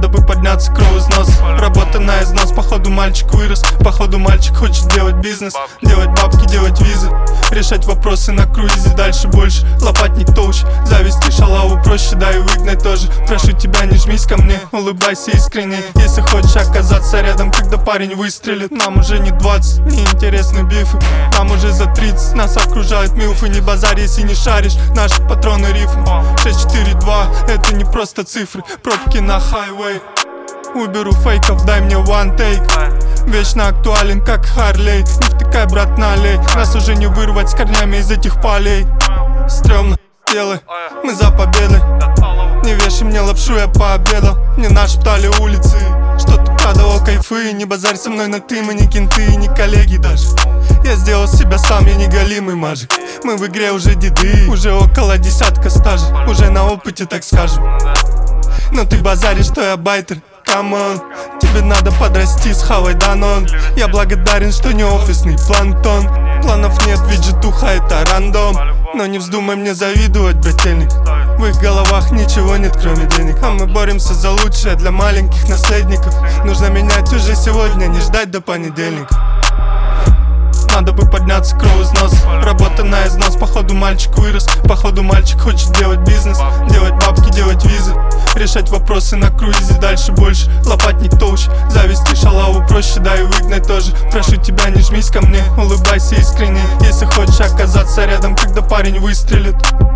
Надо бы подняться, кровь из носа. Работа на износ, походу мальчик вырос. Походу мальчик хочет делать бизнес, делать бабки, делать визы, решать вопросы на круизе, дальше больше. Лопатник толще, завести шалаву проще, да и выгнать тоже. Прошу тебя, не жмись ко мне, улыбайся искренне, если хочешь оказаться рядом, когда парень выстрелит. Нам уже не 20, неинтересны бифы. Нам уже за 30, нас окружают милфы. Не базарь, если не шаришь, наши патроны рифм. 642, это не просто цифры, пробки на хайвей. Уберу фейков, дай мне one take. Вечно актуален, как Харлей. Не втыкай, брат, налей. Нас уже не вырвать с корнями из этих полей. Стрёмно, делай, мы за победой. Не вешай мне лапшу, я пообедал. Мне нашептали улицы, что ты продавал кайфы. Не базарь со мной на ты, мы не кенты, не коллеги даже. Я сделал себя сам, я не голимый мажик. Мы в игре уже деды, уже около десятка стажа. Уже на опыте, так скажем. Но ты базаришь, что я байтер. Камон, тебе надо подрасти, схавай данон. Я благодарен, что не офисный планктон. Планов нет, ведь житуха это рандом. Но не вздумай мне завидовать, брательник. В их головах ничего нет, кроме денег. А мы боремся за лучшее для маленьких наследников. Нужно менять уже сегодня, не ждать до понедельника. Надо бы подняться, кровь из носа. Работа на износ, походу мальчик вырос. Походу мальчик хочет делать бизнес, делать бабки, делать визы, решать вопросы на круизе, дальше больше. Лопатник толще, завести шалаву проще, да и выгнать тоже. Прошу тебя, не жмись ко мне, улыбайся искренне, если хочешь оказаться рядом, когда парень выстрелит.